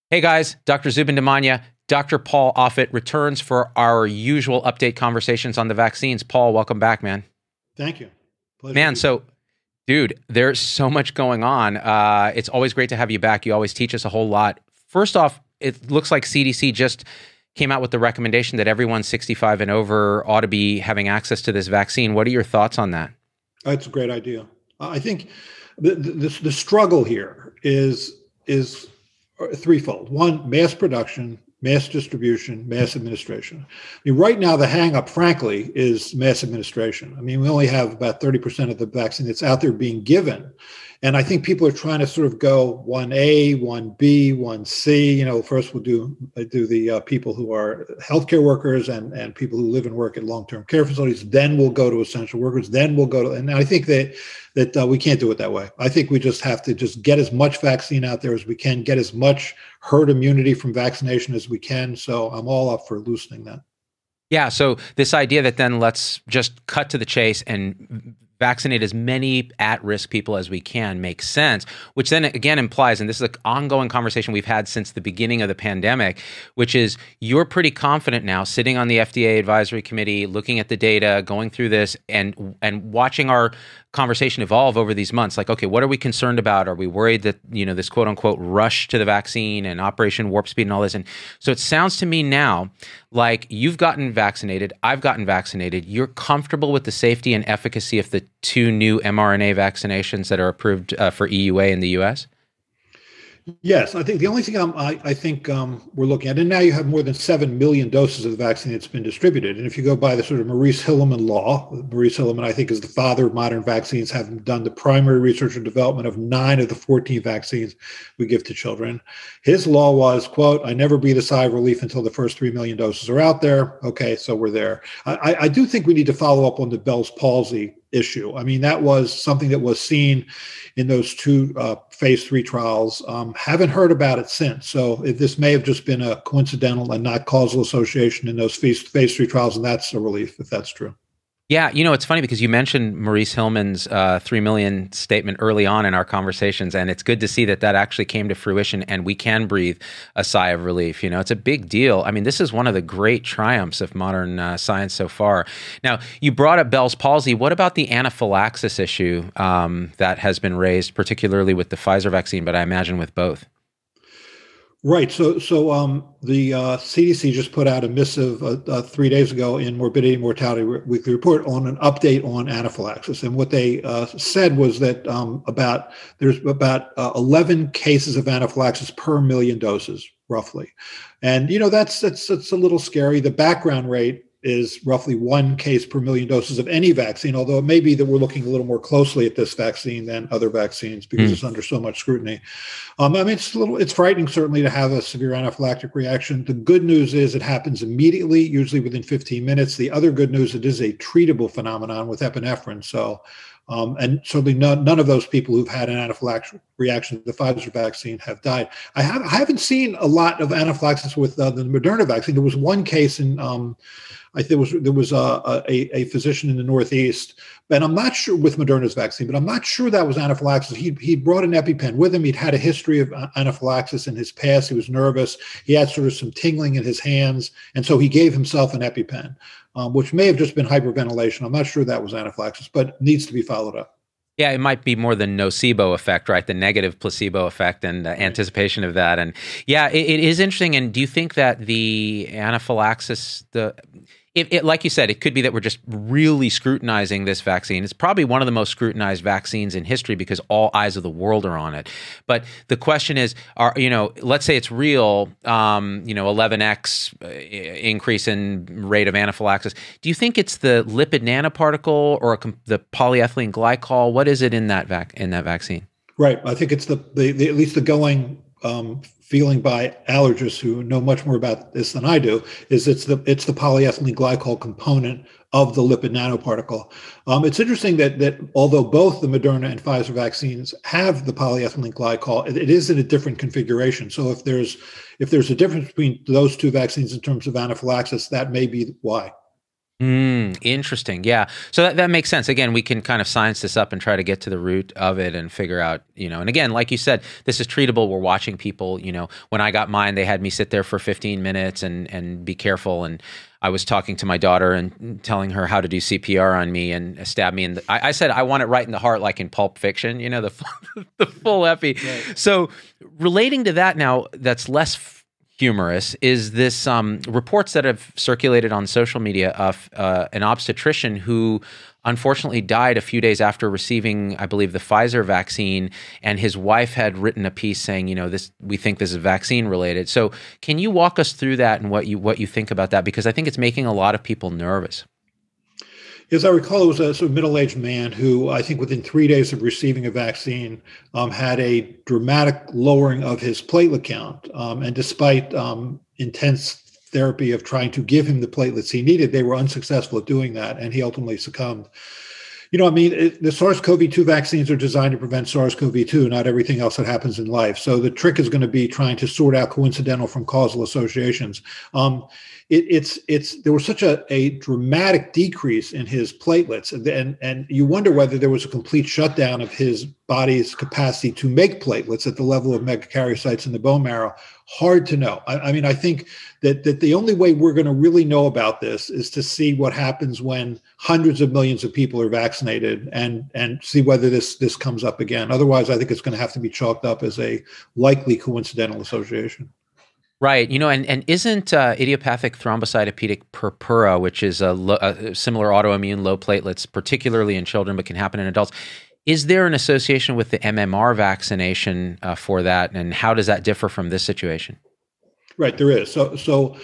Hey guys, Dr. Zubin Damania, Dr. Paul Offit returns for our usual update conversations on the vaccines. Paul, welcome back, man. Thank you. Pleasure to Man, be back. so dude, there's so much going on. It's always great to have you back. You always teach us a whole lot. First off, it looks like CDC just came out with the recommendation that everyone 65 and over ought to be having access to this vaccine. What are your thoughts on that? That's a great idea. I think the struggle here is threefold. One, mass production, mass distribution, mass administration. I mean, right now, the hang up, frankly, is mass administration. I mean, we only have about 30% of the vaccine that's out there being given. And I think people are trying to sort of go 1A, 1B, 1C. First we'll do the people who are healthcare workers and people who live and work at long-term care facilities. Then we'll go to essential workers. Then we'll go to, and I think that we can't do it that way. I think we just have to just get as much vaccine out there as we can, get as much herd immunity from vaccination as we can. So I'm all up for loosening that. Yeah, so this idea that then let's just cut to the chase and vaccinate as many at-risk people as we can makes sense, which then again implies, and this is an ongoing conversation we've had since the beginning of the pandemic, which is you're pretty confident now sitting on the FDA advisory committee, looking at the data, going through this and watching our conversation evolve over these months. Like, okay, what are we concerned about? Are we worried that, this quote unquote rush to the vaccine and Operation Warp Speed and all this? And so it sounds to me now like you've gotten vaccinated, I've gotten vaccinated. You're comfortable with the safety and efficacy of the two new mRNA vaccinations that are approved for EUA in the US? Yes, I think the only thing I think we're looking at, and now you have more than 7 million doses of the vaccine that's been distributed. And if you go by the sort of Maurice Hilleman law, Maurice Hilleman, I think, is the father of modern vaccines, having done the primary research and development of 9 of the 14 vaccines we give to children. His law was, quote, I never breathe a sigh of relief until the first 3 million doses are out there. Okay, so we're there. I do think we need to follow up on the Bell's palsy issue. I mean, that was something that was seen in those two phase 3 trials. Haven't heard about it since. So this may have just been a coincidental and not causal association in those phase 3 trials, and that's a relief if that's true. Yeah, it's funny because you mentioned Maurice Hillman's 3 million statement early on in our conversations, and it's good to see that actually came to fruition and we can breathe a sigh of relief. It's a big deal. I mean, this is one of the great triumphs of modern science so far. Now, you brought up Bell's palsy. What about the anaphylaxis issue that has been raised, particularly with the Pfizer vaccine, but I imagine with both? Right. So the CDC just put out a missive 3 days ago in Morbidity and Mortality Weekly Report on an update on anaphylaxis. And what they said was that there's about 11 cases of anaphylaxis per million doses, roughly. And, that's a little scary. The background rate is roughly 1 case per million doses of any vaccine, although it may be that we're looking a little more closely at this vaccine than other vaccines because it's under so much scrutiny. I mean, it's frightening certainly to have a severe anaphylactic reaction. The good news is it happens immediately, usually within 15 minutes. The other good news, it is a treatable phenomenon with epinephrine. So, and certainly none of those people who've had an anaphylactic reaction to the Pfizer vaccine have died. I haven't seen a lot of anaphylaxis with the Moderna vaccine. There was one case in I think there was a physician in the Northeast, and I'm not sure with Moderna's vaccine, but I'm not sure that was anaphylaxis. He brought an EpiPen with him. He'd had a history of anaphylaxis in his past. He was nervous. He had sort of some tingling in his hands, and so he gave himself an EpiPen, which may have just been hyperventilation. I'm not sure that was anaphylaxis, but needs to be followed up. Yeah, it might be more the nocebo effect, right? The negative placebo effect and anticipation of that. And yeah, it is interesting. And do you think that the anaphylaxis, like you said, it could be that we're just really scrutinizing this vaccine. It's probably one of the most scrutinized vaccines in history because all eyes of the world are on it. But the question is, let's say it's real, 11x increase in rate of anaphylaxis. Do you think it's the lipid nanoparticle or the polyethylene glycol? What is it in that vaccine? Right. I think it's the at least the going feeling by allergists who know much more about this than I do is it's the polyethylene glycol component of the lipid nanoparticle. It's interesting that although both the Moderna and Pfizer vaccines have the polyethylene glycol, it is in a different configuration. So if there's a difference between those two vaccines in terms of anaphylaxis, that may be why. Interesting. Yeah. So that makes sense. Again, we can kind of science this up and try to get to the root of it and figure out, and again, like you said, this is treatable. We're watching people, when I got mine, they had me sit there for 15 minutes and be careful. And I was talking to my daughter and telling her how to do CPR on me and stab me. And I said, I want it right in the heart, like in Pulp Fiction, the full epi. Right. So relating to that now, that's less humorous is this reports that have circulated on social media of an obstetrician who unfortunately died a few days after receiving, I believe, the Pfizer vaccine, and his wife had written a piece saying, we think this is vaccine related. So can you walk us through that and what you think about that? Because I think it's making a lot of people nervous. As I recall, it was a sort of middle-aged man who, I think within 3 days of receiving a vaccine, had a dramatic lowering of his platelet count. And despite intense therapy of trying to give him the platelets he needed, they were unsuccessful at doing that, and he ultimately succumbed. The SARS-CoV-2 vaccines are designed to prevent SARS-CoV-2, not everything else that happens in life. So the trick is going to be trying to sort out coincidental from causal associations. There was such a dramatic decrease in his platelets, and you wonder whether there was a complete shutdown of his body's capacity to make platelets at the level of megakaryocytes in the bone marrow. Hard to know. I think that the only way we're going to really know about this is to see what happens when hundreds of millions of people are vaccinated and see whether this comes up again. Otherwise, I think it's going to have to be chalked up as a likely coincidental association. Right. And isn't idiopathic thrombocytopenic purpura, which is a similar autoimmune low platelets, particularly in children, but can happen in adults, is there an association with the MMR vaccination for that? And how does that differ from this situation? Right, there is. So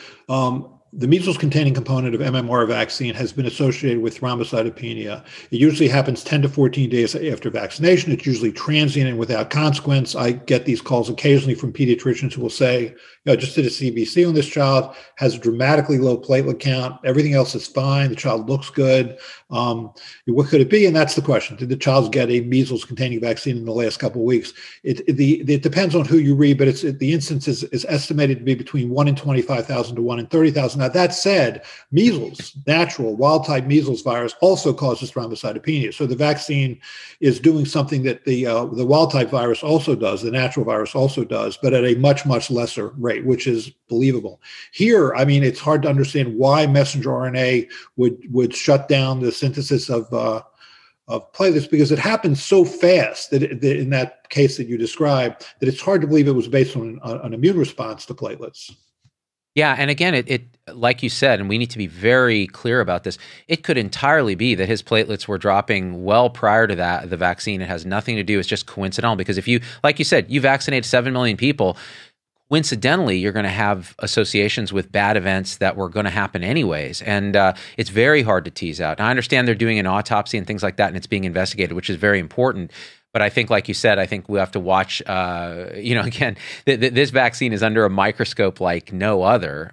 the measles-containing component of MMR vaccine has been associated with thrombocytopenia. It usually happens 10 to 14 days after vaccination. It's usually transient and without consequence. I get these calls occasionally from pediatricians who will say, just did a CBC on this child, has a dramatically low platelet count. Everything else is fine. The child looks good. What could it be? And that's the question. Did the child get a measles-containing vaccine in the last couple of weeks? It depends on who you read, but the incidence is estimated to be between 1 in 25,000 to 1 in 30,000. Now, that said, measles, natural wild-type measles virus, also causes thrombocytopenia. So the vaccine is doing something that the wild-type virus also does, the natural virus also does, but at a much, much lesser rate, which is believable. Here, it's hard to understand why messenger RNA would shut down the synthesis of platelets, because it happens so fast that in that case that you described, that it's hard to believe it was based on an immune response to platelets. Yeah, and again, it like you said, and we need to be very clear about this, it could entirely be that his platelets were dropping well prior to the vaccine. It has nothing to do, it's just coincidental, because if you, like you said, you vaccinated 7 million people, coincidentally, you're going to have associations with bad events that were going to happen anyways. And it's very hard to tease out. And I understand they're doing an autopsy and things like that, and it's being investigated, which is very important. But I think, like you said, I think we have to watch, again, this vaccine is under a microscope like no other.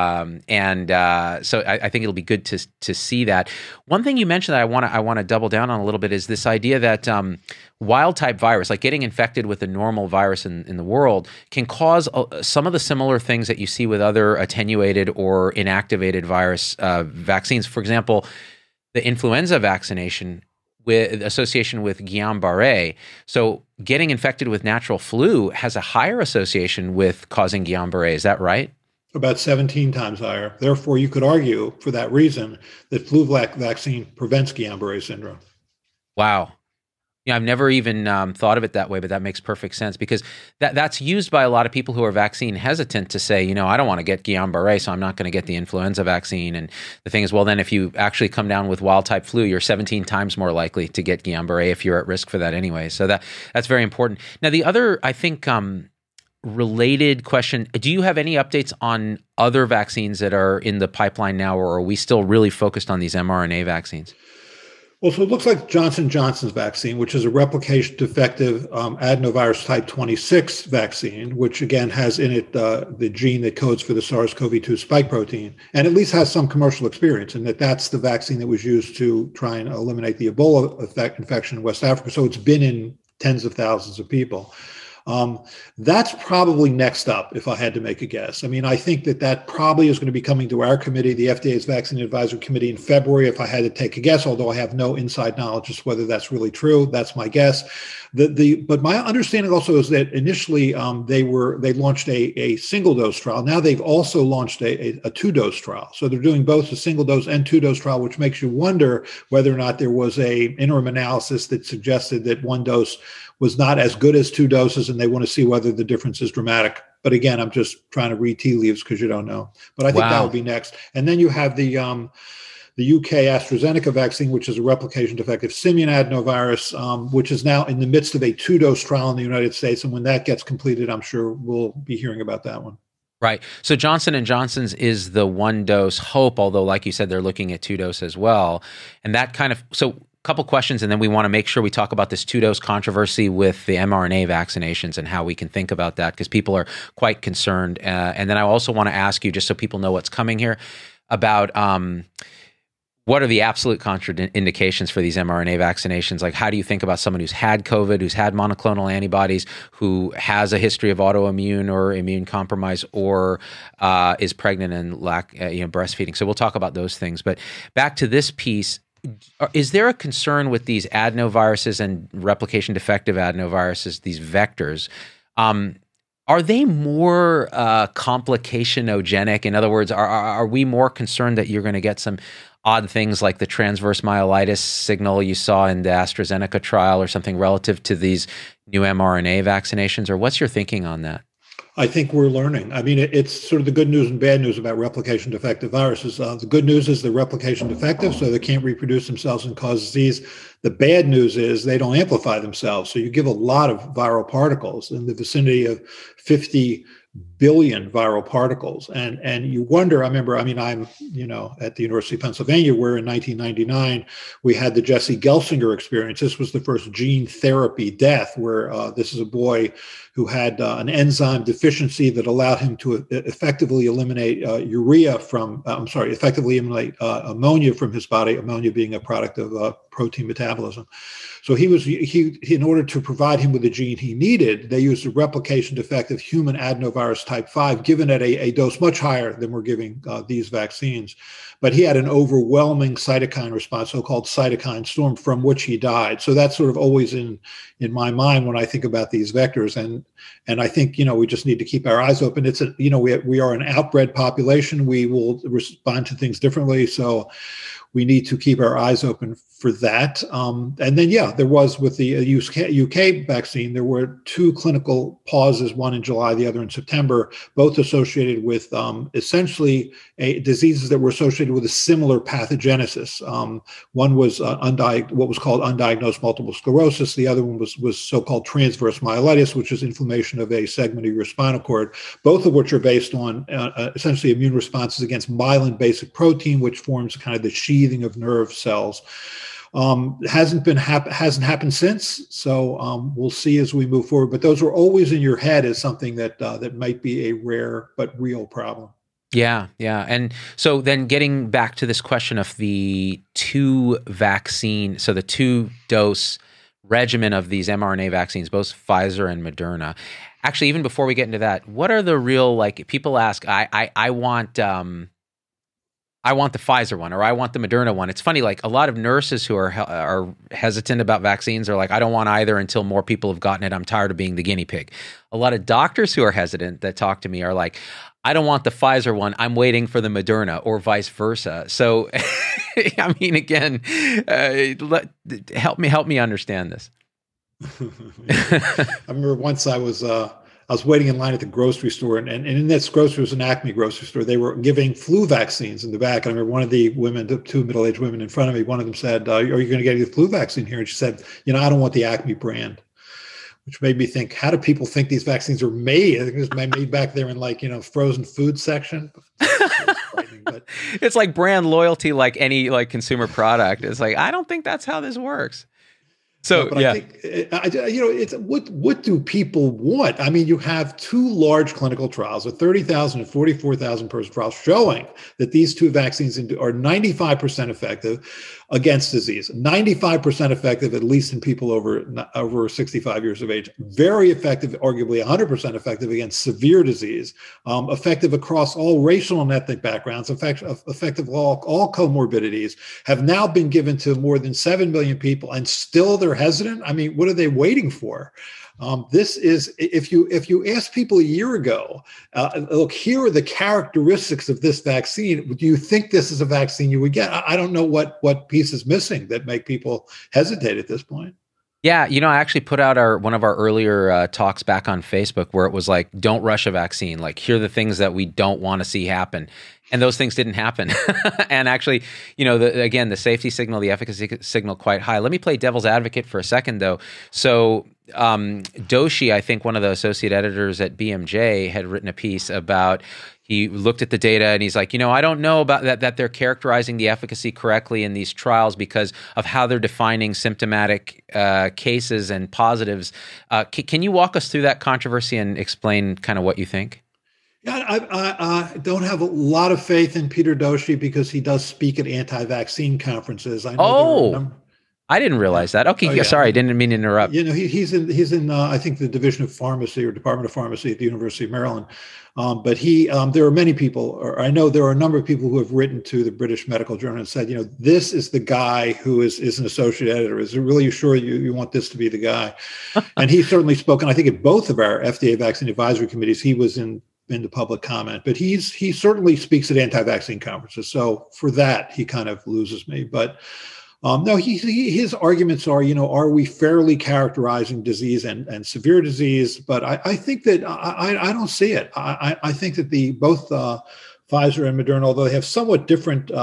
So I think it'll be good to see that. One thing you mentioned that I want to double down on a little bit is this idea that wild type virus, like getting infected with a normal virus in the world, can cause some of the similar things that you see with other attenuated or inactivated virus vaccines. For example, the influenza vaccination with association with Guillain-Barré. So getting infected with natural flu has a higher association with causing Guillain-Barré. Is that right? About 17 times higher. Therefore, you could argue for that reason that flu vaccine prevents Guillain-Barré syndrome. Wow. Yeah, I've never even thought of it that way, but that makes perfect sense, because that's used by a lot of people who are vaccine hesitant to say, I don't want to get Guillain-Barré, so I'm not going to get the influenza vaccine. And the thing is, well, then if you actually come down with wild-type flu, you're 17 times more likely to get Guillain-Barré if you're at risk for that anyway. So that's very important. Now, the other, I think, related question, do you have any updates on other vaccines that are in the pipeline now, or are we still really focused on these mRNA vaccines? Well, so it looks like Johnson & Johnson's vaccine, which is a replication defective adenovirus type 26 vaccine, which again has in it the gene that codes for the SARS-CoV-2 spike protein, and at least has some commercial experience in that's the vaccine that was used to try and eliminate the Ebola infection in West Africa. So it's been in tens of thousands of people. That's probably next up, if I had to make a guess. I mean, I think that probably is going to be coming to our committee, the FDA's Vaccine Advisory Committee, in February, if I had to take a guess, although I have no inside knowledge as to whether that's really true. That's my guess. But my understanding also is that initially they launched a single dose trial. Now they've also launched a 2-dose trial. So they're doing both a single dose and 2-dose trial, which makes you wonder whether or not there was a interim analysis that suggested that 1 dose was not as good as 2 doses, and they want to see whether the difference is dramatic. But again, I'm just trying to read tea leaves because you don't know. But I think that would be next. And then you have the UK AstraZeneca vaccine, which is a replication defective simian adenovirus, which is now in the midst of a 2-dose trial in the United States. And when that gets completed, I'm sure we'll be hearing about that one. Right. So Johnson & Johnson's is the 1-dose hope, although like you said, they're looking at 2-dose as well. And that kind of, so couple questions, and then we want to make sure we talk about this 2-dose controversy with the mRNA vaccinations and how we can think about that, because people are quite concerned. And then I also want to ask you, just so people know what's coming here, about what are the absolute contraindications for these mRNA vaccinations? Like, how do you think about someone who's had COVID, who's had monoclonal antibodies, who has a history of autoimmune or immune compromise, or is pregnant and breastfeeding? So we'll talk about those things. But back to this piece. Is there a concern with these adenoviruses and replication defective adenoviruses, these vectors? Are they more complicationogenic? In other words, are we more concerned that you're going to get some odd things like the transverse myelitis signal you saw in the AstraZeneca trial or something relative to these new mRNA vaccinations? Or what's your thinking on that? I think we're learning. I mean, it's sort of the good news and bad news about replication defective viruses. The good news is they're replication defective, so they can't reproduce themselves and cause disease. The bad news is they don't amplify themselves. So you give a lot of viral particles in the vicinity of 50 billion viral particles. And you wonder, I'm at the University of Pennsylvania, where in 1999, we had the Jesse Gelsinger experience. This was the first gene therapy death, where this is a boy who had an enzyme deficiency that allowed him to effectively eliminate ammonia from his body, ammonia being a product of protein metabolism. So he in order to provide him with the gene he needed, they used a replication defective human adenovirus type 5, given at a dose much higher than we're giving these vaccines. But he had an overwhelming cytokine response, so-called cytokine storm, from which he died. So that's sort of always in my mind when I think about these vectors. And I think, we just need to keep our eyes open. We are an outbred population. We will respond to things differently. So we need to keep our eyes open for that. And then, there was with the UK vaccine, there were 2 clinical pauses, one in July, the other in September, both associated with essentially diseases that were associated with a similar pathogenesis. One was what was called undiagnosed multiple sclerosis. The other one was so-called transverse myelitis, which is inflammation of a segment of your spinal cord, both of which are based on essentially immune responses against myelin basic protein, which forms kind of the sheathing of nerve cells. Hasn't happened since, so we'll see as we move forward. But those are always in your head as something that might be a rare but real problem. Yeah. And so then getting back to this question of the 2-dose regimen of these mRNA vaccines, both Pfizer and Moderna. Actually, even before we get into that, what are the real, people ask, I want the Pfizer one, or I want the Moderna one. It's funny, a lot of nurses who are hesitant about vaccines are like, I don't want either until more people have gotten it. I'm tired of being the guinea pig. A lot of doctors who are hesitant that talk to me are like, I don't want the Pfizer one. I'm waiting for the Moderna, or vice versa. So, I mean, again, help me understand this. I remember once I was waiting in line at the grocery store, and in this grocery was an Acme grocery store. They were giving flu vaccines in the back. And I remember one of the women, the 2 middle-aged women in front of me, one of them said, are you going to get the flu vaccine here? And she said, I don't want the Acme brand, which made me think, how do people think these vaccines are made? I think it was made back there in frozen food section. But it's like brand loyalty, like any consumer product. It's like, I don't think that's how this works. So, but I think, it's what do people want? I mean, you have two large clinical trials, a 30,000 and 44,000 person trial, showing that these two vaccines are 95% effective against disease, 95% effective, at least in people over 65 years of age, very effective, arguably 100% effective against severe disease, effective across all racial and ethnic backgrounds, effective all comorbidities, have now been given to more than 7 million people, and still they're hesitant. I mean, what are they waiting for? This is, if you ask people a year ago, look, here are the characteristics of this vaccine. Do you think this is a vaccine you would get? I don't know what piece is missing that make people hesitate at this point. Yeah, I actually put out one of our earlier talks back on Facebook where it was like, don't rush a vaccine. Like, here are the things that we don't want to see happen. And those things didn't happen. And actually, the safety signal, the efficacy signal, quite high. Let me play devil's advocate for a second, though. So Doshi, I think one of the associate editors at BMJ, had written a piece about, he looked at the data and he's like, I don't know about that they're characterizing the efficacy correctly in these trials because of how they're defining symptomatic cases and positives. Can you walk us through that controversy and explain kind of what you think? Yeah, I don't have a lot of faith in Peter Doshi because he does speak at anti-vaccine conferences. I know I didn't realize that. Okay, yeah. Sorry, I didn't mean to interrupt. He's in I think the Division of Pharmacy or Department of Pharmacy at the University of Maryland. But there are many people, or I know there are a number of people who have written to the British Medical Journal and said, this is the guy who is an associate editor. Is it really sure you want this to be the guy? And he's certainly spoken, I think, at both of our FDA vaccine advisory committees. He was in the public comment, but he certainly speaks at anti-vaccine conferences. So for that, he kind of loses me. But no, his arguments are we fairly characterizing disease and severe disease? But I think that I don't see it. I think that both Pfizer and Moderna, although they have somewhat different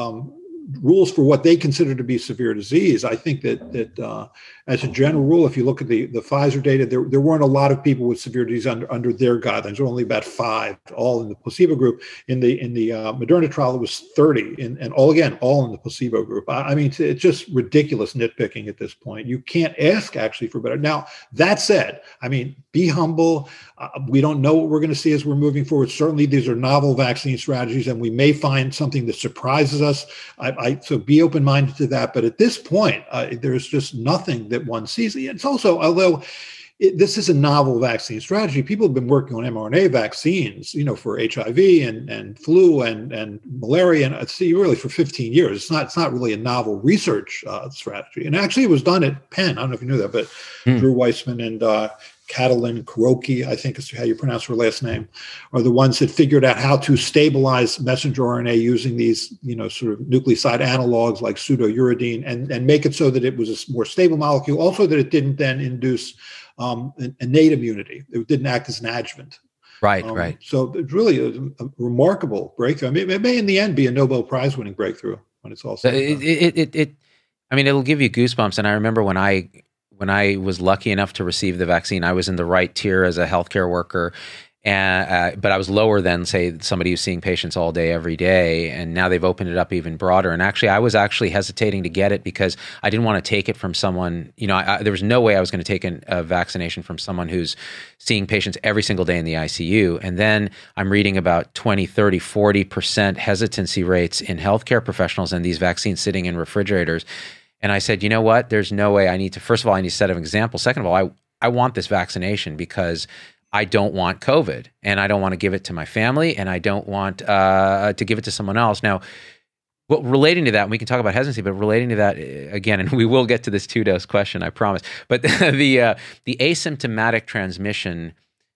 rules for what they consider to be severe disease, I think that as a general rule, if you look at the Pfizer data, there weren't a lot of people with severe disease under their guidelines. There were only about 5, all in the placebo group. In the Moderna trial, it was 30, and all in the placebo group. I mean, it's just ridiculous nitpicking at this point. You can't ask actually for better. Now, that said, I mean, be humble. We don't know what we're going to see as we're moving forward. Certainly, these are novel vaccine strategies, and we may find something that surprises us. So be open-minded to that. But at this point, there's just nothing that one sees. It's also, although this is a novel vaccine strategy, people have been working on mRNA vaccines, for HIV and flu and malaria, and really for 15 years. It's not really a novel research strategy. And actually, it was done at Penn. I don't know if you knew that, but Drew Weissman and Catalin Kuroki, I think is how you pronounce her last name, are the ones that figured out how to stabilize messenger RNA using these, sort of nucleoside analogs like pseudouridine and make it so that it was a more stable molecule. Also, that it didn't then induce innate immunity. It didn't act as an adjuvant. Right. So it's really a remarkable breakthrough. I mean, it may in the end be a Nobel Prize winning breakthrough when it's all said and done. It'll give you goosebumps. And I remember when I was lucky enough to receive the vaccine, I was in the right tier as a healthcare worker, but I was lower than, say, somebody who's seeing patients all day, every day. And now they've opened it up even broader. And actually, I was hesitating to get it because I didn't want to take it from someone. There was no way I was going to take a vaccination from someone who's seeing patients every single day in the ICU. And then I'm reading about 20, 30, 40% hesitancy rates in healthcare professionals and these vaccines sitting in refrigerators. And I said, you know what? There's no way. First of all, I need to set an example. Second of all, I want this vaccination because I don't want COVID and I don't want to give it to my family and I don't want to give it to someone else. Now, relating to that, and we can talk about hesitancy, but relating to that again, and we will get to this 2-dose question, I promise. But the asymptomatic transmission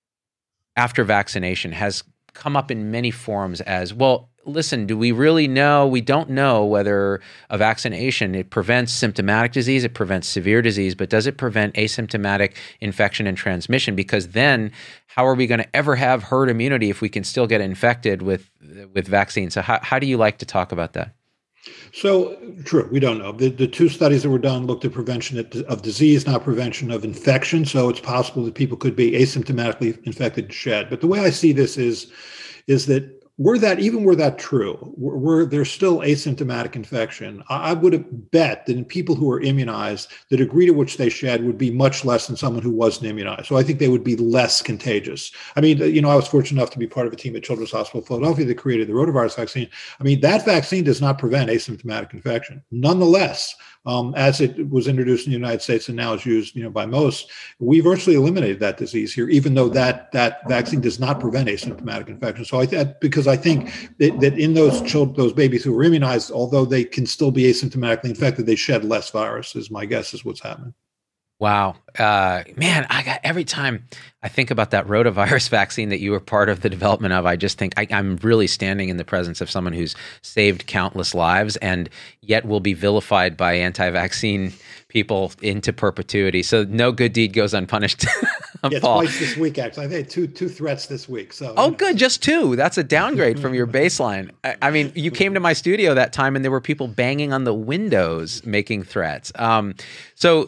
after vaccination has come up in many forums as, well, listen, do we really know? We don't know whether a vaccination, it prevents symptomatic disease, it prevents severe disease, but does it prevent asymptomatic infection and transmission? Because then how are we going to ever have herd immunity if we can still get infected with vaccines? So how do you like to talk about that? So, true, we don't know. The 2 studies that were done looked at prevention of disease, not prevention of infection. So it's possible that people could be asymptomatically infected and shed. But the way I see this is that were that true, were there still asymptomatic infection, I would have bet that in people who are immunized, the degree to which they shed would be much less than someone who wasn't immunized. So I think they would be less contagious. I mean, I was fortunate enough to be part of a team at Children's Hospital of Philadelphia that created the rotavirus vaccine. I mean, that vaccine does not prevent asymptomatic infection. Nonetheless, as it was introduced in the United States and now is used, by most, we virtually eliminated that disease here, even though that vaccine does not prevent asymptomatic infection. So because I think that in those babies who were immunized, although they can still be asymptomatically infected, they shed less virus, is my guess is what's happening. Wow. Man, every time I think about that rotavirus vaccine that you were part of the development of, I just think I'm really standing in the presence of someone who's saved countless lives and yet will be vilified by anti-vaccine people into perpetuity. So no good deed goes unpunished. Yeah, Paul. Twice this week, actually. I think two threats this week. So. Oh, good. Just two. That's a downgrade from your baseline. I mean, you came to my studio that time and there were people banging on the windows making threats. So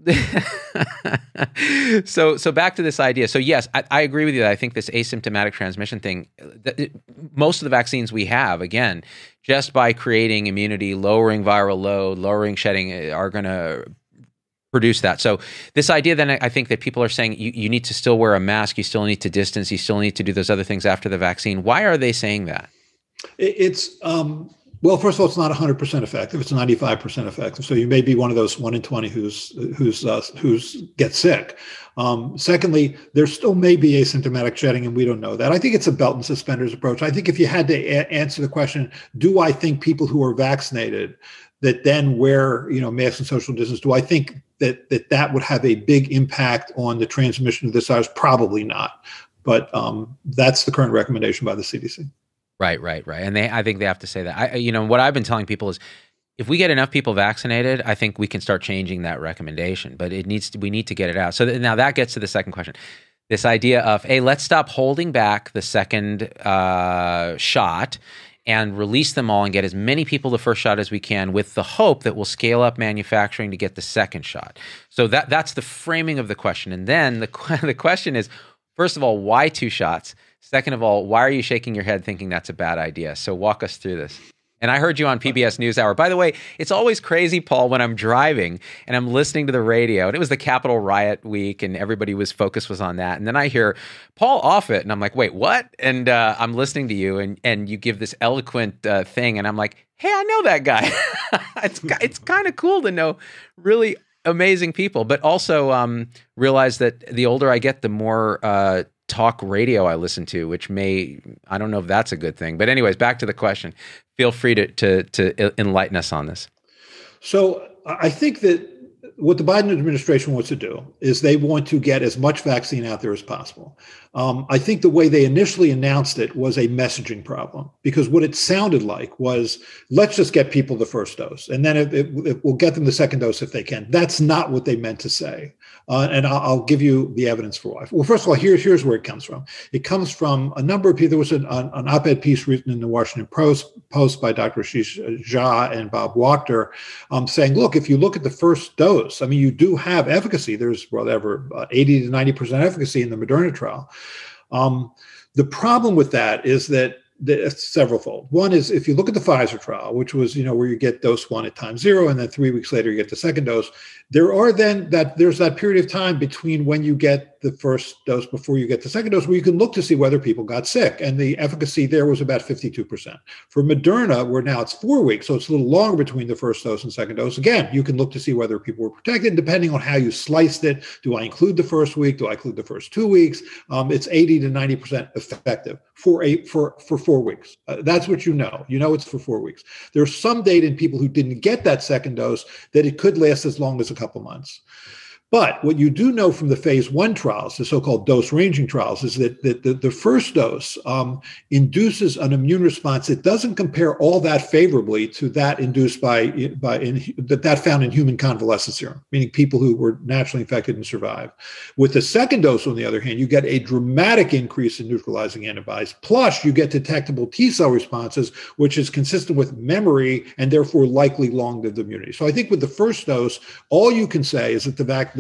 back to this idea. So yes, I agree with you that I think this asymptomatic transmission thing, most of the vaccines we have, again, just by creating immunity, lowering viral load, lowering shedding, are going to produce that. So this idea then, I think that people are saying you need to still wear a mask, you still need to distance, you still need to do those other things after the vaccine. Why are they saying that? It's well, first of all, it's not 100% effective. It's 95% effective. So you may be one of those 1 in 20 who's get sick. Secondly, there still may be asymptomatic shedding, and we don't know that. I think it's a belt and suspenders approach. I think if you had to answer the question, do I think people who are vaccinated that then wear, masks and social distance, do I think that would have a big impact on the transmission of this virus? Probably not. But that's the current recommendation by the CDC. Right. And I think they have to say that. What I've been telling people is, if we get enough people vaccinated, I think we can start changing that recommendation. But we need to get it out. So now that gets to the second question. This idea of, hey, let's stop holding back the second shot and release them all and get as many people the first shot as we can, with the hope that we'll scale up manufacturing to get the second shot. So that's the framing of the question. And then the question is, first of all, why 2 shots? Second of all, why are you shaking your head thinking that's a bad idea? So walk us through this. And I heard you on PBS NewsHour. By the way, it's always crazy, Paul, when I'm driving and I'm listening to the radio, and it was the Capitol riot week and everybody focus was on that. And then I hear Paul Offit and I'm like, wait, what? And I'm listening to you and you give this eloquent thing. And I'm like, hey, I know that guy. It's kind of cool to know really amazing people, but also realize that the older I get, the more talk radio I listen to, which I don't know if that's a good thing. But anyways, back to the question. Feel free to enlighten us on this. So I think that what the Biden administration wants to do is they want to get as much vaccine out there as possible. I think the way they initially announced it was a messaging problem, because what it sounded like was, let's just get people the first dose, and then it will get them the second dose if they can. That's not what they meant to say. And I'll give you the evidence for why. Well, first of all, here's where it comes from. It comes from a number of people. There was an op-ed piece written in the Washington Post by Dr. Ashish Jha and Bob Wachter saying, look, if you look at the first dose, I mean, you do have efficacy. There's 80 to 90% efficacy in the Moderna trial. The problem with that is that it's severalfold. One is, if you look at the Pfizer trial, which was, where you get dose 1 at time 0, and then 3 weeks later you get the second dose, there's that period of time between when you get the first dose before you get the second dose, where you can look to see whether people got sick. And the efficacy there was about 52%. For Moderna, where now it's 4 weeks, so it's a little longer between the first dose and second dose. Again, you can look to see whether people were protected, depending on how you sliced it. Do I include the first week? Do I include the first 2 weeks? It's 80 to 90% effective for 4 weeks. That's what you know. It's for 4 weeks. There's some data in people who didn't get that second dose that it could last as long as a couple months. But what you do know from the phase 1 trials, the so-called dose-ranging trials, is that the first dose induces an immune response that doesn't compare all that favorably to that induced that found in human convalescent serum, meaning people who were naturally infected and survived. With the second dose, on the other hand, you get a dramatic increase in neutralizing antibodies. Plus, you get detectable T-cell responses, which is consistent with memory and therefore likely long-lived immunity. So I think with the first dose, all you can say is that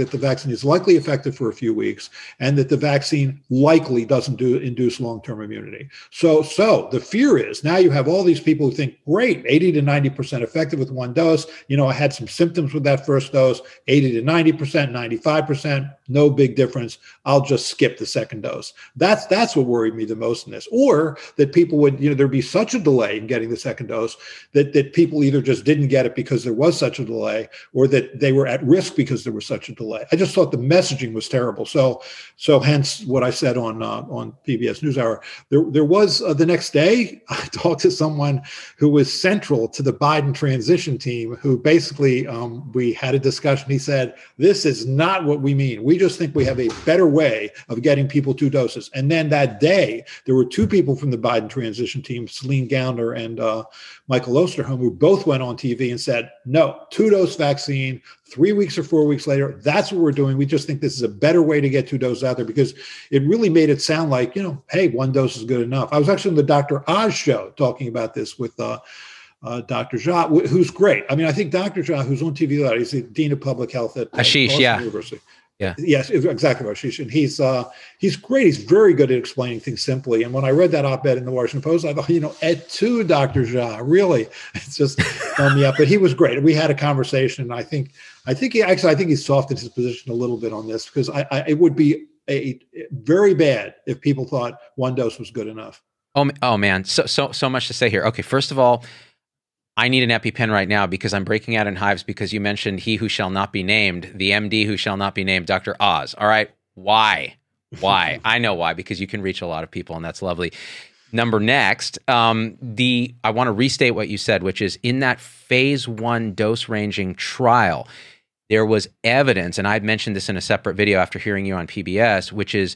that the vaccine is likely effective for a few weeks and that the vaccine likely doesn't induce long-term immunity. So the fear is now you have all these people who think, great, 80 to 90% effective with one dose. I had some symptoms with that first dose, 80 to 90%, 95%, no big difference. I'll just skip the second dose. That's what worried me the most in this. Or that people would, there'd be such a delay in getting the second dose that people either just didn't get it because there was such a delay, or that they were at risk because there was such a delay. I just thought the messaging was terrible. So hence what I said on PBS NewsHour. There was the next day, I talked to someone who was central to the Biden transition team, who basically we had a discussion. He said, "This is not what we mean. We just think we have a better way of getting people 2 doses." And then that day, there were 2 people from the Biden transition team, Celine Gounder and Michael Osterholm, who both went on TV and said, no, 2-dose vaccine, 3 weeks or 4 weeks later, that's what we're doing. We just think this is a better way to get 2 doses out there, because it really made it sound like, hey, 1 dose is good enough. I was actually on the Dr. Oz show talking about this with Dr. Jha, who's great. I mean, I think Dr. Jha, who's on TV a lot, he's the Dean of Public Health at Ashish, University. Yeah. Yes, exactly right, Ashish. And he's great. He's very good at explaining things simply. And when I read that op-ed in the Washington Post, I thought, et tu, Dr. Jha, really? It's just thrown me up. But he was great. We had a conversation. And I think he softened his position a little bit on this, because it would be very bad if people thought 1 dose was good enough. Oh man, so much to say here. Okay, first of all, I need an EpiPen right now because I'm breaking out in hives because you mentioned he who shall not be named, the MD who shall not be named, Dr. Oz. All right, why? I know why, because you can reach a lot of people, and that's lovely. Next, I want to restate what you said, which is in that phase 1 dose ranging trial, there was evidence, and I'd mentioned this in a separate video after hearing you on PBS, which is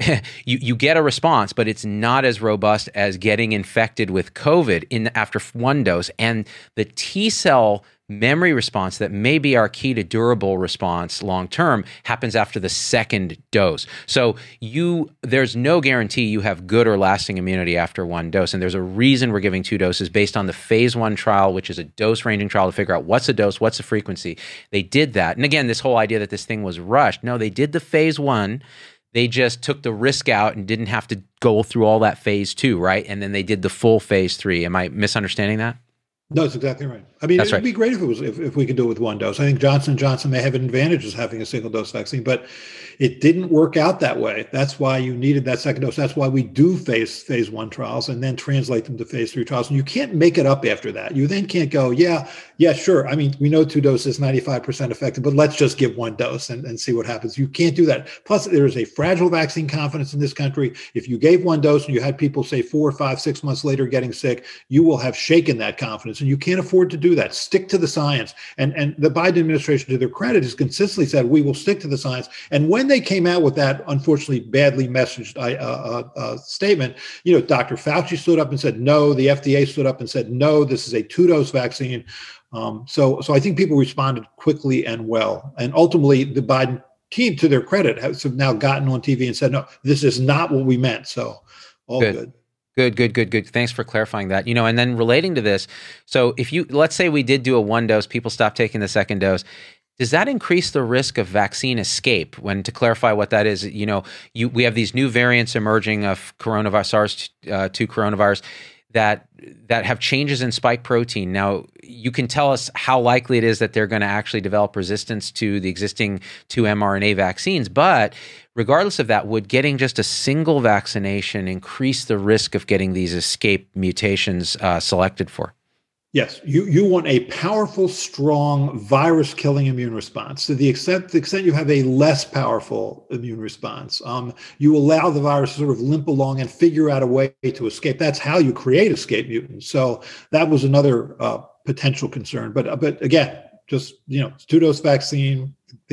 you get a response, but it's not as robust as getting infected with COVID after 1 dose. And the T cell memory response that may be our key to durable response long-term happens after the 2nd dose. So there's no guarantee you have good or lasting immunity after 1 dose. And there's a reason we're giving 2 doses based on the phase 1 trial, which is a dose ranging trial to figure out what's the dose, what's the frequency. They did that. And again, this whole idea that this thing was rushed. No, they did the phase 1. They just took the risk out and didn't have to go through all that phase 2, right? And then they did the full phase 3. Am I misunderstanding that? No, that's exactly right. I mean, it'd be great if it was if we could do it with 1 dose. I think Johnson & Johnson may have an advantage of having a single dose vaccine, but it didn't work out that way. That's why you needed that 2nd dose. That's why we do phase 1 trials and then translate them to phase 3 trials. And you can't make it up after that. You then can't go, yeah, sure. I mean, we know 2 doses, 95% effective, but let's just give 1 dose and see what happens. You can't do that. Plus, there is a fragile vaccine confidence in this country. If you gave 1 dose and you had people say 4, 5, 6 months later getting sick, you will have shaken that confidence, and you can't afford to do that. Stick to the science. And the Biden administration, to their credit, has consistently said, we will stick to the science. And when they came out with that, unfortunately, badly messaged statement, Dr. Fauci stood up and said, no. The FDA stood up and said, no, this is a 2-dose vaccine. So I think people responded quickly and well. And ultimately, the Biden team, to their credit, has now gotten on TV and said, no, this is not what we meant. So all good. Good. Thanks for clarifying that. And then relating to this, so let's say we did do a 1 dose, people stopped taking the 2nd dose. Does that increase the risk of vaccine escape? When, to clarify what that is, we have these new variants emerging of coronavirus, SARS-2 coronavirus that have changes in spike protein. Now, you can tell us how likely it is that they're going to actually develop resistance to the existing 2 mRNA vaccines. But regardless of that, would getting just a single vaccination increase the risk of getting these escape mutations selected for? Yes, you want a powerful, strong, virus-killing immune response. To the extent you have a less powerful immune response, you allow the virus to sort of limp along and figure out a way to escape. That's how you create escape mutants. So that was another potential concern. But again, just 2-dose vaccine.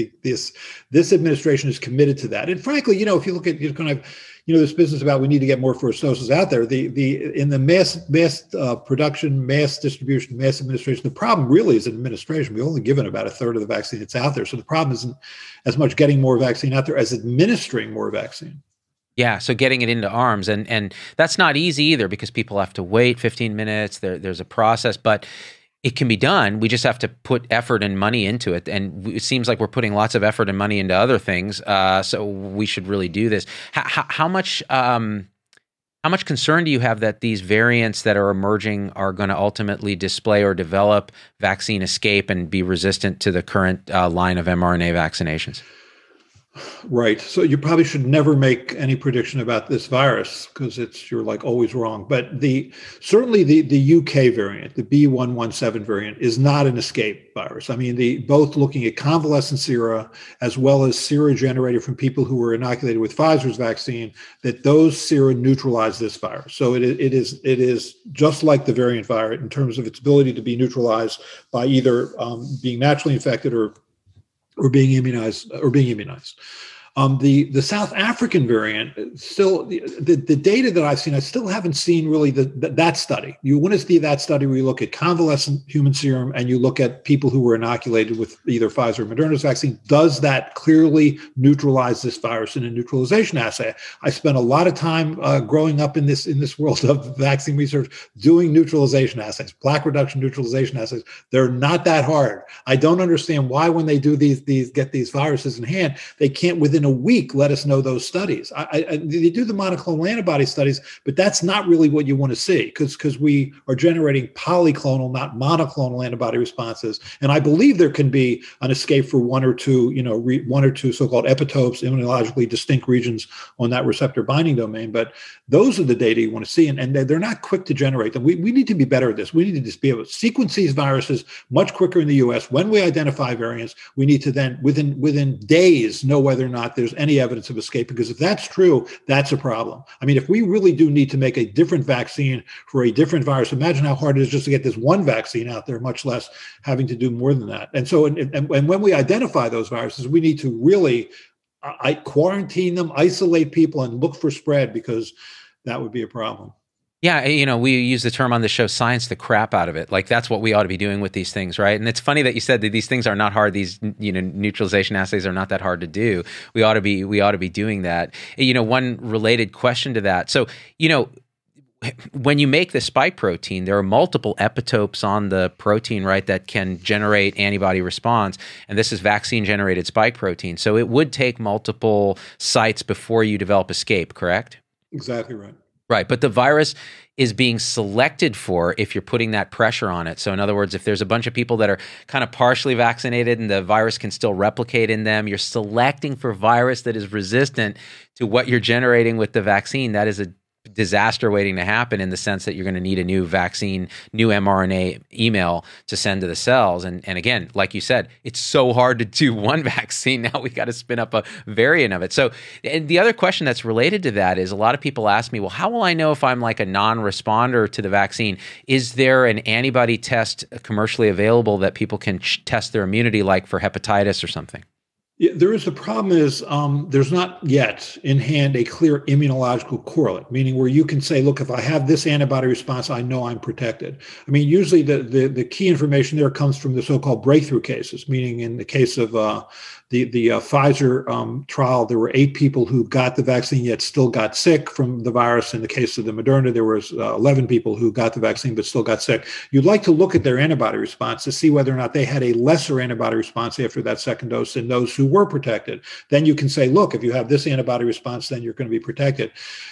This administration is committed to that. And frankly, if you look at this business about we need to get more first doses out there, in the mass production, mass distribution, mass administration, the problem really is administration. We've only given about 1/3 of the vaccine that's out there. So the problem isn't as much getting more vaccine out there as administering more vaccine. Yeah, so getting it into arms, and that's not easy either, because people have to wait 15 minutes. There's a process, but it can be done. We just have to put effort and money into it. And it seems like we're putting lots of effort and money into other things. So we should really do this. How much concern do you have that these variants that are emerging are going to ultimately display or develop vaccine escape and be resistant to the current line of mRNA vaccinations? Right. So you probably should never make any prediction about this virus because you're like always wrong. But certainly the UK variant, the B.1.1.7 variant, is not an escape virus. I mean, both looking at convalescent sera as well as sera generated from people who were inoculated with Pfizer's vaccine, that those sera neutralize this virus. So it is just like the variant virus in terms of its ability to be neutralized by either being naturally infected or being immunized. The South African variant, still the data that I've seen, I still haven't seen really that study. You want to see that study where you look at convalescent human serum and you look at people who were inoculated with either Pfizer or Moderna's vaccine. Does that clearly neutralize this virus in a neutralization assay? I spent a lot of time growing up in this world of vaccine research doing neutralization assays, plaque reduction neutralization assays. They're not that hard. I don't understand why when they do get these viruses in hand, they can't within a week let us know those studies. They do the monoclonal antibody studies, but that's not really what you want to see because we are generating polyclonal, not monoclonal antibody responses. And I believe there can be an escape for one or two so-called epitopes, immunologically distinct regions on that receptor binding domain. But those are the data you want to see, and they're not quick to generate them. We need to be better at this. We need to just be able to sequence these viruses much quicker in the U.S. When we identify variants, we need to then within days know whether or not there's any evidence of escape, because if that's true, that's a problem. I mean, if we really do need to make a different vaccine for a different virus, imagine how hard it is just to get this one vaccine out there, much less having to do more than that. And so, and when we identify those viruses, we need to really quarantine them, isolate people, and look for spread, because that would be a problem. Yeah, we use the term on the show, science the crap out of it. Like, that's what we ought to be doing with these things, right? And it's funny that you said that these things are not hard. These, neutralization assays are not that hard to do. We ought to be doing that. One related question to that. So, when you make the spike protein, there are multiple epitopes on the protein, right, that can generate antibody response. And this is vaccine-generated spike protein. So it would take multiple sites before you develop escape, correct? Exactly right. Right. But the virus is being selected for if you're putting that pressure on it. So in other words, if there's a bunch of people that are kind of partially vaccinated and the virus can still replicate in them, you're selecting for virus that is resistant to what you're generating with the vaccine. That is a disaster waiting to happen, in the sense that you're going to need a new vaccine, new mRNA email to send to the cells. And again, like you said, it's so hard to do one vaccine. Now we got to spin up a variant of it. So, and the other question that's related to that is, a lot of people ask me, well, how will I know if I'm like a non-responder to the vaccine? Is there an antibody test commercially available that people can test their immunity, like for hepatitis or something? Yeah, there is. The problem is there's not yet in hand a clear immunological correlate, meaning where you can say, look, if I have this antibody response, I know I'm protected. I mean, usually the key information there comes from the so-called breakthrough cases, meaning in the case of the Pfizer trial, there were 8 people who got the vaccine yet still got sick from the virus. In the case of the Moderna, there was 11 people who got the vaccine but still got sick. You'd like to look at their antibody response to see whether or not they had a lesser antibody response after that second dose than those who were protected. Then you can say, look, if you have this antibody response, then you're going to be protected.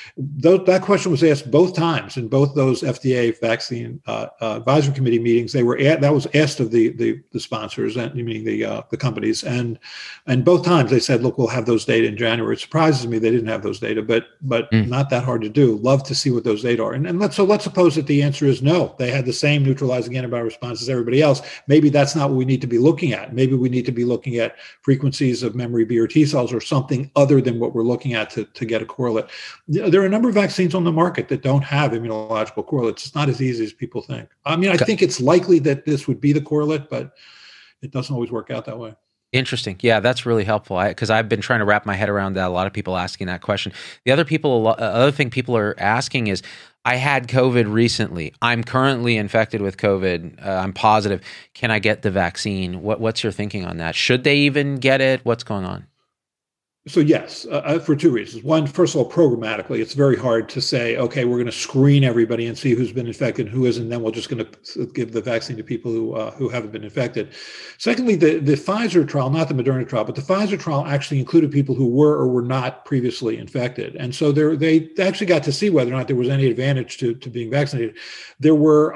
That question was asked both times in both those FDA vaccine advisory committee meetings. That was asked of the sponsors, and meaning the companies, and both times they said, "Look, we'll have those data in January." It surprises me they didn't have those data, but not that hard to do. Love to see what those data are. And let's suppose that the answer is no. They had the same neutralizing antibody response as everybody else. Maybe that's not what we need to be looking at. Maybe we need to be looking at frequencies of memory B or T cells or something other than what we're looking at to get a correlate. There are a number of vaccines on the market that don't have immunological correlates. It's not as easy as people think. I mean, I think it's likely that this would be the correlate, but it doesn't always work out that way. Interesting. Yeah, that's really helpful, because I've been trying to wrap my head around that. A lot of people asking that question. The other thing people are asking is, I had COVID recently. I'm currently infected with COVID. I'm positive. Can I get the vaccine? What's your thinking on that? Should they even get it? What's going on? So yes, for two reasons. One, first of all, programmatically, it's very hard to say, okay, we're going to screen everybody and see who's been infected and who isn't. Then we're just going to give the vaccine to people who haven't been infected. Secondly, the Pfizer trial, not the Moderna trial, but the Pfizer trial actually included people who were or were not previously infected, and so they actually got to see whether or not there was any advantage to being vaccinated. There were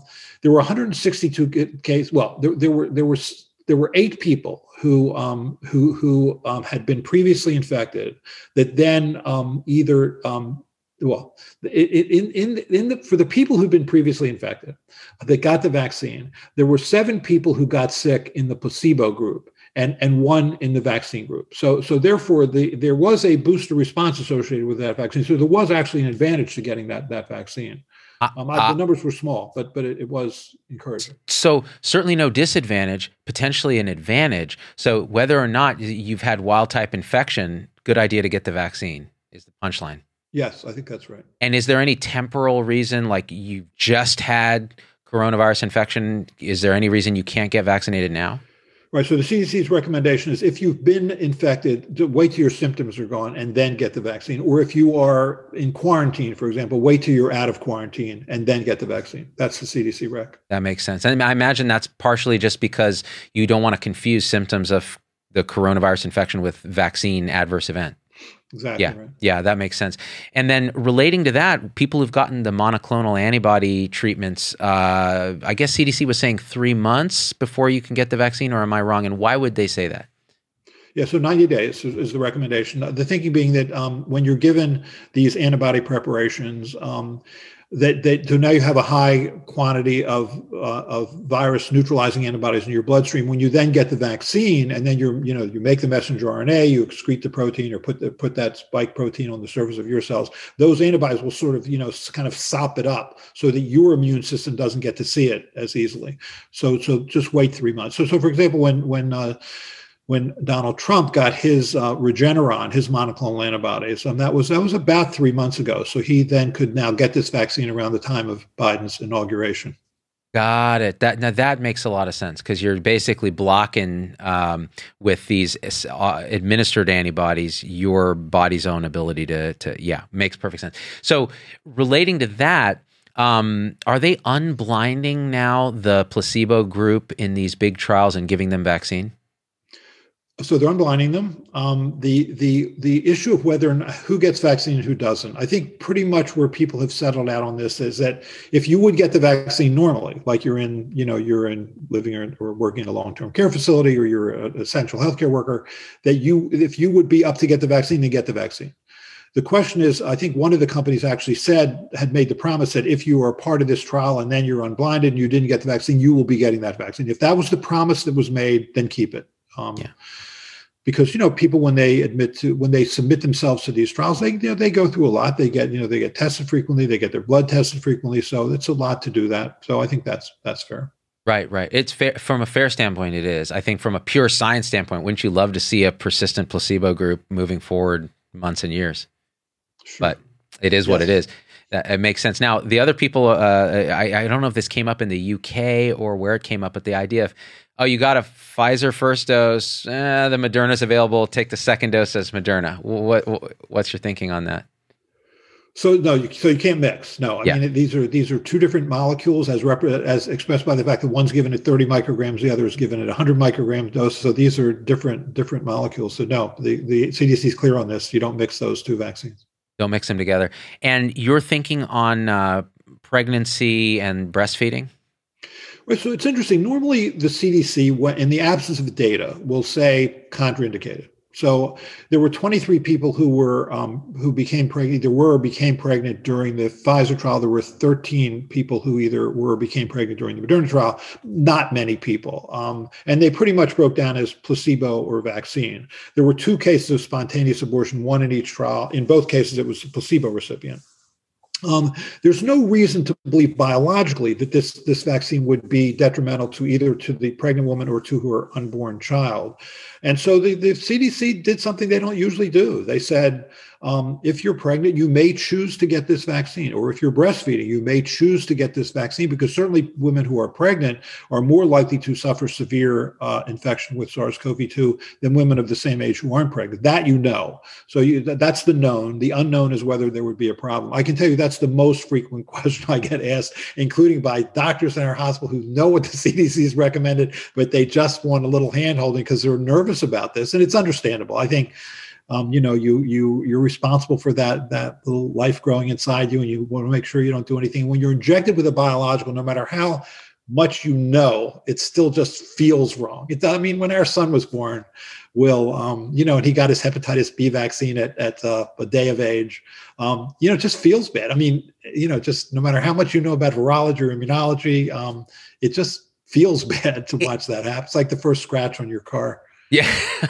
162 cases. Well, there were 8 people who had been previously infected that then either well, for the people who've been previously infected that got the vaccine, there were 7 people who got sick in the placebo group and 1 in the vaccine group. So therefore, there was a booster response associated with that vaccine. So there was actually an advantage to getting that vaccine. The numbers were small, but it was encouraging. So certainly no disadvantage, potentially an advantage. So whether or not you've had wild type infection, good idea to get the vaccine is the punchline. Yes, I think that's right. And is there any temporal reason, like you just had coronavirus infection? Is there any reason you can't get vaccinated now? Right. So the CDC's recommendation is if you've been infected, to wait till your symptoms are gone and then get the vaccine. Or if you are in quarantine, for example, wait till you're out of quarantine and then get the vaccine. That's the CDC rec. That makes sense. And I imagine that's partially just because you don't want to confuse symptoms of the coronavirus infection with vaccine adverse event. Exactly. Yeah. Right. Yeah, that makes sense. And then relating to that, people who've gotten the monoclonal antibody treatments, I guess CDC was saying 3 months before you can get the vaccine, or am I wrong? And why would they say that? Yeah, so 90 days is the recommendation. The thinking being that when you're given these antibody preparations, so now you have a high quantity of virus neutralizing antibodies in your bloodstream. When you then get the vaccine, and then you make the messenger RNA, you excrete the protein or put that spike protein on the surface of your cells. Those antibodies will sort of kind of sop it up so that your immune system doesn't get to see it as easily. So just wait 3 months. So for example, when Donald Trump got his Regeneron, his monoclonal antibodies, that was about 3 months ago. So he then could now get this vaccine around the time of Biden's inauguration. Got it. That makes a lot of sense, because you're basically blocking with these administered antibodies your body's own ability to makes perfect sense. So relating to that, are they unblinding now the placebo group in these big trials and giving them vaccine? So they're unblinding them. The issue of whether or not, who gets vaccine and who doesn't, I think pretty much where people have settled out on this is that if you would get the vaccine normally, like you're in living or working in a long-term care facility, or you're an essential healthcare worker, that if you would be up to get the vaccine, then get the vaccine. The question is, I think one of the companies actually had made the promise that if you are part of this trial and then you're unblinded and you didn't get the vaccine, you will be getting that vaccine. If that was the promise that was made, then keep it. Because people when they submit themselves to these trials, they go through a lot. They get tested frequently. They get their blood tested frequently. So it's a lot to do that. So I think that's fair. Right. It's fair from a fair standpoint. It is. I think from a pure science standpoint, wouldn't you love to see a persistent placebo group moving forward months and years? Sure. But it is what it is. It makes sense. Now, the other people, I don't know if this came up in the UK or where it came up, but the idea of, oh, you got a Pfizer first dose, the Moderna's available, take the second dose as Moderna. What's your thinking on that? So no, you can't mix. No, I mean these are two different molecules as expressed by the fact that one's given at 30 micrograms, the other is given at 100 microgram dose. So these are different molecules. So no, the CDC is clear on this. You don't mix those two vaccines. Don't mix them together. And you're thinking on pregnancy and breastfeeding? Right, so it's interesting. Normally, the CDC, in the absence of data, will say contraindicated. So there were 23 people who became pregnant, became pregnant during the Pfizer trial. There were 13 people who either became pregnant during the Moderna trial. Not many people, and they pretty much broke down as placebo or vaccine. There were 2 cases of spontaneous abortion, 1 in each trial. In both cases, it was a placebo recipient. There's no reason to believe biologically that this vaccine would be detrimental to either to the pregnant woman or to her unborn child. And so the CDC did something they don't usually do. They said, If you're pregnant, you may choose to get this vaccine, or if you're breastfeeding, you may choose to get this vaccine, because certainly women who are pregnant are more likely to suffer severe infection with SARS-CoV-2 than women of the same age who aren't pregnant. That you know. So that's the known. The unknown is whether there would be a problem. I can tell you that's the most frequent question I get asked, including by doctors in our hospital who know what the CDC has recommended, but they just want a little hand-holding because they're nervous about this. And it's understandable. I think you're responsible for that little life growing inside you, and you want to make sure you don't do anything. When you're injected with a biological, no matter how much you know, it still just feels wrong. When our son was born, Will, and he got his hepatitis B vaccine at a day of age, it just feels bad. Just no matter how much you know about virology or immunology, it just feels bad to watch that happen. It's like the first scratch on your car. Yeah.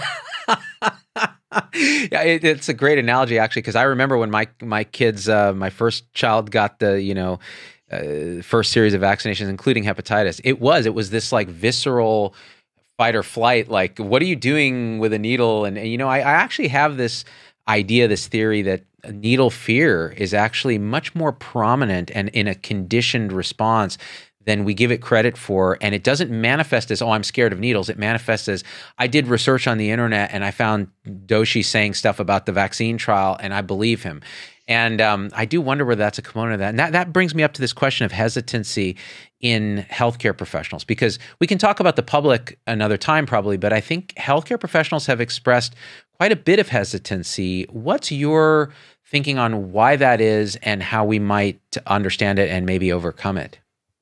Yeah, it's a great analogy, actually, because I remember when my kids, my first child got the first series of vaccinations, including hepatitis. It was this like visceral fight or flight. Like, what are you doing with a needle? And I actually have this idea, this theory that needle fear is actually much more prominent and in a conditioned response than we give it credit for. And it doesn't manifest as, oh, I'm scared of needles. It manifests as, I did research on the internet and I found Doshi saying stuff about the vaccine trial and I believe him. And I do wonder whether that's a component of that. And that brings me up to this question of hesitancy in healthcare professionals, because we can talk about the public another time probably, but I think healthcare professionals have expressed quite a bit of hesitancy. What's your thinking on why that is and how we might understand it and maybe overcome it?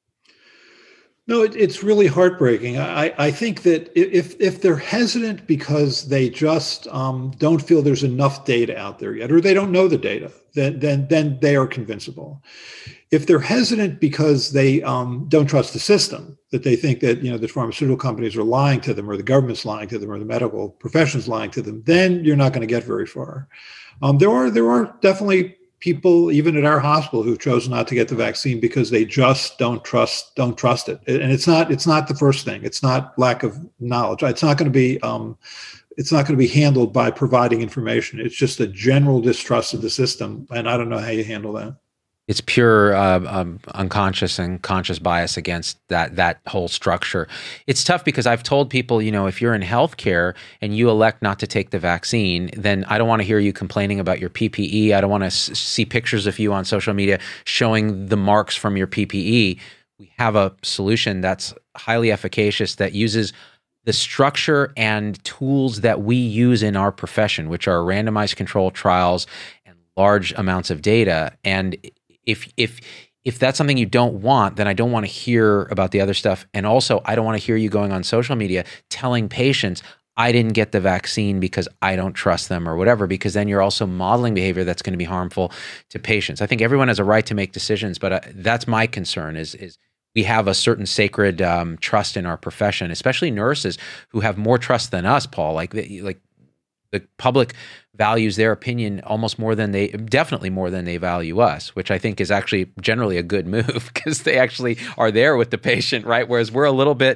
No, it's really heartbreaking. I think that if they're hesitant because they just don't feel there's enough data out there yet, or they don't know the data, then they are convincible. If they're hesitant because they don't trust the system, that they think that the pharmaceutical companies are lying to them, or the government's lying to them, or the medical profession's lying to them, then you're not going to get very far. There are definitely people, even at our hospital, who chose not to get the vaccine because they just don't trust it. And it's not the first thing. It's not lack of knowledge. It's not going to be handled by providing information. It's just a general distrust of the system. And I don't know how you handle that. It's pure unconscious and conscious bias against that whole structure. It's tough because I've told people, if you're in healthcare and you elect not to take the vaccine, then I don't want to hear you complaining about your PPE. I don't want to see pictures of you on social media showing the marks from your PPE. We have a solution that's highly efficacious that uses the structure and tools that we use in our profession, which are randomized controlled trials and large amounts of data. And if that's something you don't want, then I don't want to hear about the other stuff. And also, I don't want to hear you going on social media telling patients, I didn't get the vaccine because I don't trust them or whatever, because then you're also modeling behavior that's going to be harmful to patients. I think everyone has a right to make decisions, but that's my concern is we have a certain sacred trust in our profession, especially nurses who have more trust than us, Paul. Like the public values their opinion definitely more than they value us, which I think is actually generally a good move because they actually are there with the patient, right? Whereas we're a little bit,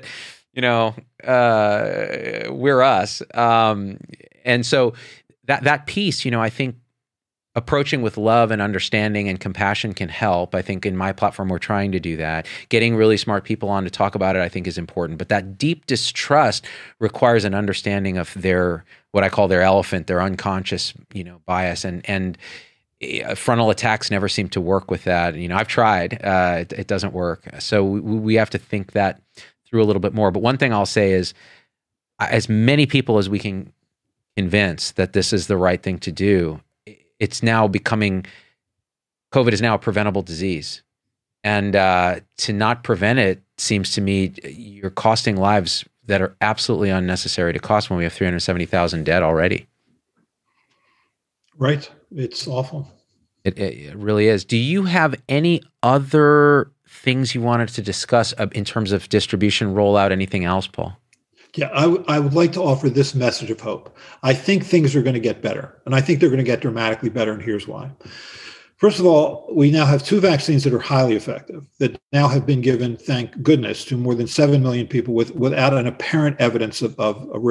we're us. And so that piece, I think approaching with love and understanding and compassion can help. I think in my platform, we're trying to do that. Getting really smart people on to talk about it, I think, is important. But that deep distrust requires an understanding of what I call their elephant, their unconscious, bias. And frontal attacks never seem to work with that. I've tried. It doesn't work. So we have to think that through a little bit more. But one thing I'll say is, as many people as we can convince that this is the right thing to do, it's now becoming, COVID is now a preventable disease. And to not prevent it seems to me you're costing lives that are absolutely unnecessary to cost when we have 370,000 dead already. Right. It's awful. It really is. Do you have any other things you wanted to discuss in terms of distribution, rollout, anything else, Paul? Yeah, I would like to offer this message of hope. I think things are going to get better, and I think they're going to get dramatically better, and here's why. First of all, we now have 2 vaccines that are highly effective that now have been given, thank goodness, to more than 7 million people without an apparent evidence of a rare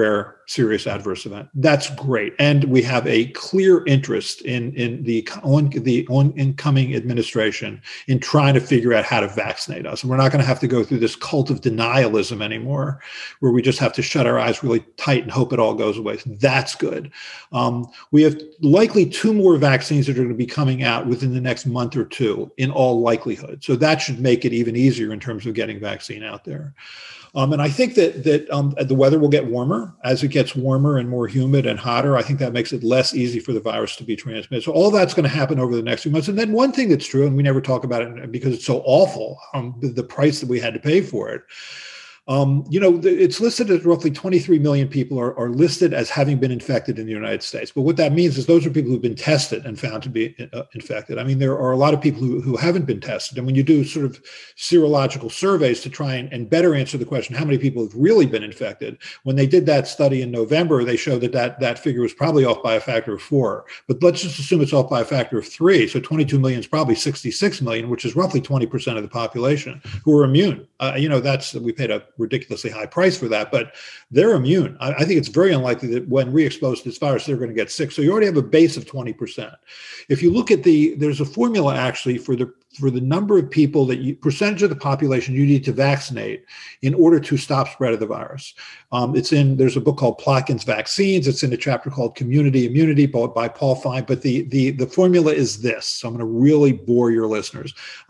serious adverse event. That's great. And we have a clear interest in the incoming administration in trying to figure out how to vaccinate us. And we're not going to have to go through this cult of denialism anymore, where we just have to shut our eyes really tight and hope it all goes away. So that's good. We have likely 2 more vaccines that are going to be coming out within the next month or 2 in all likelihood. So that should make it even easier in terms of getting vaccine out there. And I think that the weather will get warmer. As it gets warmer and more humid and hotter, I think that makes it less easy for the virus to be transmitted. So all that's going to happen over the next few months. And then one thing that's true, and we never talk about it because it's so awful, the price that we had to pay for it. It's listed as roughly 23 million people are listed as having been infected in the United States. But what that means is those are people who've been tested and found to be infected. I mean, there are a lot of people who haven't been tested. And when you do sort of serological surveys to try and better answer the question, how many people have really been infected? When they did that study in November, they showed that figure was probably off by a factor of 4. But let's just assume it's off by a factor of 3. So 22 million is probably 66 million, which is roughly 20% of the population who are immune. We paid a ridiculously high price for that, but they're immune. I think it's very unlikely that when re-exposed to this virus, they're going to get sick. So you already have a base of 20%. If you look at there's a formula actually for the number of people percentage of the population you need to vaccinate in order to stop spread of the virus. There's a book called Plotkin's Vaccines. It's in a chapter called Community Immunity by Paul Fine. But the formula is this. So I'm going to really bore your listeners.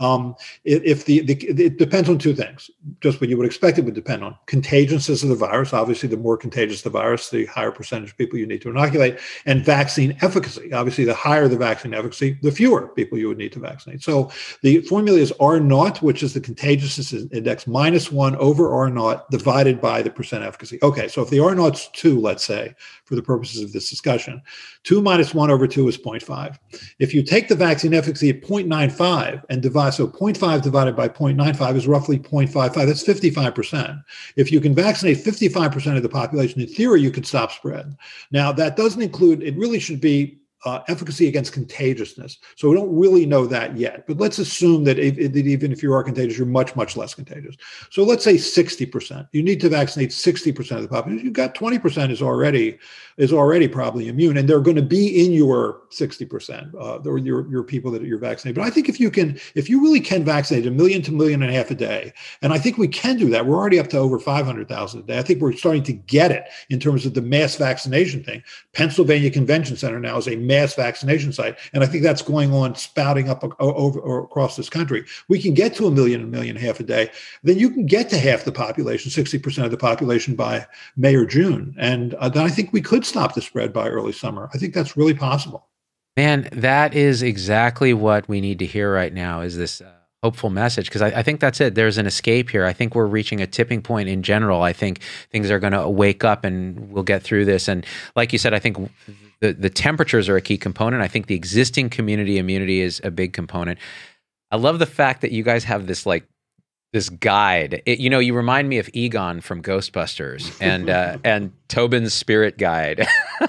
It depends on 2 things. Just what you would expect it would depend on. Contagiousness of the virus. Obviously, the more contagious the virus, the higher percentage of people you need to inoculate. And vaccine efficacy. Obviously, the higher the vaccine efficacy, the fewer people you would need to vaccinate. So the formula is R naught, which is the contagiousness index, -1 over R naught divided by the percent efficacy. Okay, so if the R naught's 2, let's say, for the purposes of this discussion, 2 minus 1 over 2 is 0.5. If you take the vaccine efficacy at 0.95 and divide, so 0.5 divided by 0.95 is roughly 0.55. That's 55%. If you can vaccinate 55% of the population, in theory, you could stop spread. Now, that doesn't include, it really should be efficacy against contagiousness. So we don't really know that yet. But let's assume that even if you are contagious, you're much, much less contagious. So let's say 60%. You need to vaccinate 60% of the population. You've got 20% is already probably immune, and they're going to be in your 60%, or your people that you're vaccinating. But I think if you really can vaccinate 1 million to 1.5 million a day, and I think we can do that. We're already up to over 500,000 a day. I think we're starting to get it in terms of the mass vaccination thing. Pennsylvania Convention Center now is a mass vaccination site, and I think that's going on, spouting up over or across this country. We can get to 1 million, 1.5 million a day. Then you can get to half the population, 60% of the population by May or June, and then I think we could stop the spread by early summer. I think that's really possible. Man, that is exactly what we need to hear right now, is this hopeful message, because I think that's it. There's an escape here. I think we're reaching a tipping point in general. I think things are going to wake up and we'll get through this. And like you said, I think the temperatures are a key component. I think the existing community immunity is a big component. I love the fact that you guys have this guide. You remind me of Egon from Ghostbusters and Tobin's Spirit Guide.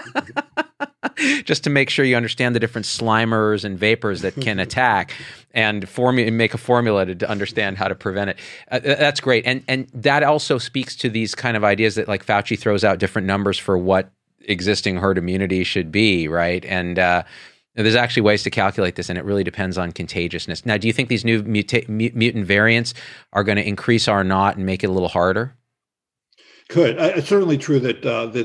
Just to make sure you understand the different Slimers and vapors that can attack, and make a formula to understand how to prevent it. That's great. And that also speaks to these kind of ideas that, like, Fauci throws out different numbers for what existing herd immunity should be, right? And there's actually ways to calculate this, and it really depends on contagiousness. Now, do you think these new mutant variants are going to increase R naught and make it a little harder? Could. It's certainly true that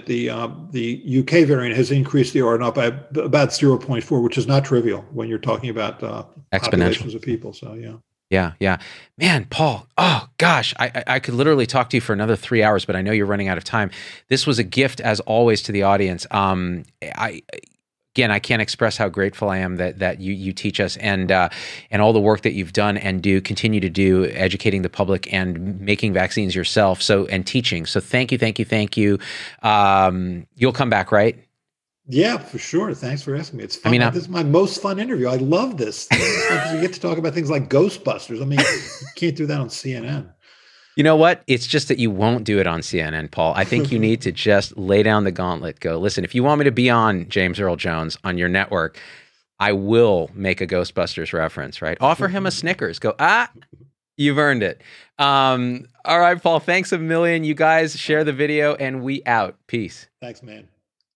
the UK variant has increased the R naught by about 0.4, which is not trivial when you're talking about populations of people. So yeah. Yeah. Man, Paul, oh gosh, I could literally talk to you for another 3 hours, but I know you're running out of time. This was a gift, as always, to the audience. Again, I can't express how grateful I am that you teach us, and all the work that you've done and continue to do, educating the public and making vaccines yourself. And teaching. So thank you. You'll come back, right? Yeah, for sure. Thanks for asking me. It's fun. This is my most fun interview. I love this. You get to talk about things like Ghostbusters. I mean, you can't do that on CNN. You know what? It's just that you won't do it on CNN, Paul. I think you need to just lay down the gauntlet. Go, listen, if you want me to be on James Earl Jones on your network, I will make a Ghostbusters reference, right? Offer him a Snickers. Go, You've earned it. All right, Paul, thanks a million. You guys share the video and we out. Peace. Thanks, man.